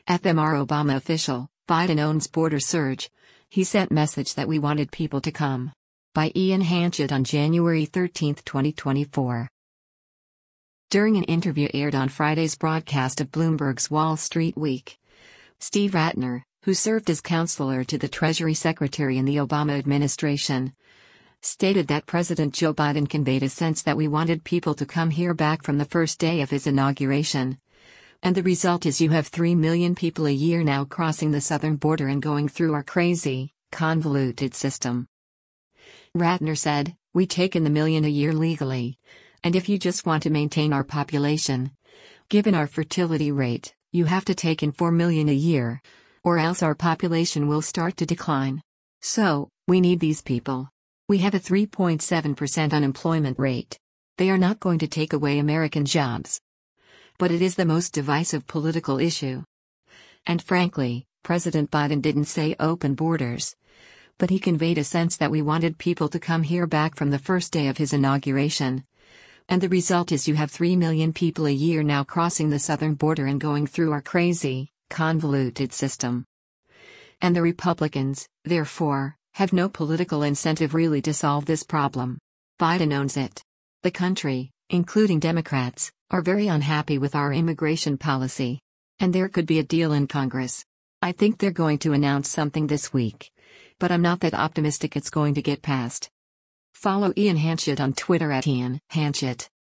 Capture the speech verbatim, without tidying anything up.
F M R Obama official, Biden owns border surge. He sent message that we wanted people to come. By Ian Hanchett on January thirteenth, twenty twenty-four. During an interview aired on Friday's broadcast of Bloomberg's Wall Street Week, Steve Rattner, who served as counselor to the Treasury Secretary in the Obama administration, stated that President Joe Biden conveyed a sense that we wanted people to come here back from the first day of his inauguration. And the result is you have three million people a year now crossing the southern border and going through our crazy, convoluted system. Rattner said, "We take in the million a year legally. And if you just want to maintain our population, given our fertility rate, you have to take in four million a year, or else our population will start to decline. So, we need these people. We have a three point seven percent unemployment rate. They are not going to take away American jobs. But it is the most divisive political issue." And frankly, President Biden didn't say open borders. But he conveyed a sense that we wanted people to come here back from the first day of his inauguration. And the result is you have three million people a year now crossing the southern border and going through our crazy, convoluted system. And the Republicans, therefore, have no political incentive really to solve this problem. Biden owns it. The country, including Democrats, are very unhappy with our immigration policy. And there could be a deal in Congress. I think they're going to announce something this week. But I'm not that optimistic it's going to get passed. Follow Ian Hanchett on Twitter at Ian Hanchett.